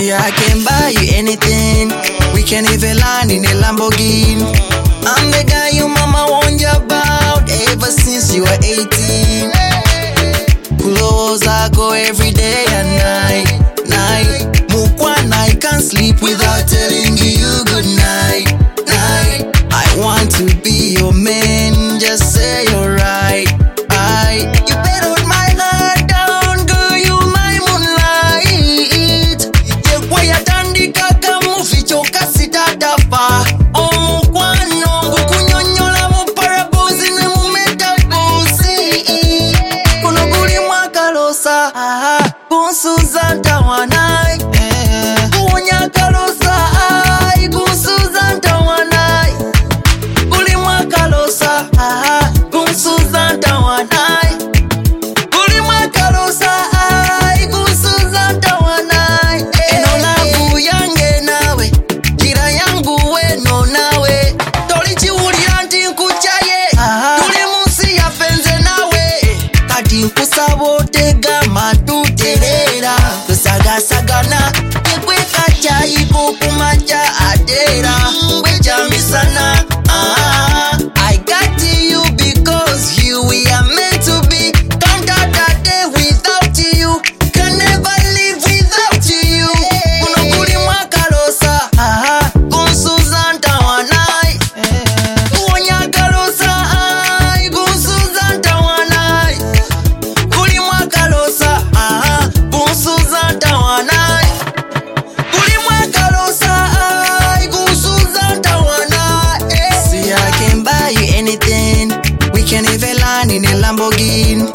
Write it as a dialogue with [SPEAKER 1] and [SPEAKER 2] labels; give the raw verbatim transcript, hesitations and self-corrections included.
[SPEAKER 1] See, I can buy you anything. We can even land in a Lamborghini. I'm the guy your mama warned you about ever since you were eighteen. Close I go every day and night, night. Mukwana, I can't sleep without telling you good night, night. I want to be your man, just say you're right, right. You better hold my heart down, girl, you my moonlight. Yekwaya tandika kamufi choka sitatafa. Oh mukwano, kukunyonyola muparabuzi ne mumetabuzi. Kuno guli mwakalosa, kunsuza ntawanai. Kunya kalosa, kunsuza ntawanai. Guli mwakalosa, kunsuza ntawanai. Guli mwakalosa, kunsuza ntawanai. Eno lavu yange nawe, kira yangu weno nawe. Tolichi ulianti nkuchaye, tuli munsi ya fenze nawe. Kati nkusabo tega matuterera, tusagasagana, yekwe kacha ipo kumacha adera. Mwe jamisana, ah, I got to you because you we are meant to be. Can't have a day without you, can never live without you. Kuno guli mwakalosa, ah, kunsuza ntawanai. Kunya kalosa, ah, kunsuza ntawanai. Guli mwakalosa, ah, kunsuza ntawanai. Guli mwakalosa, ah, kunsuza ntawanai. See, I can buy you anything. We can even land in a Lamborghini.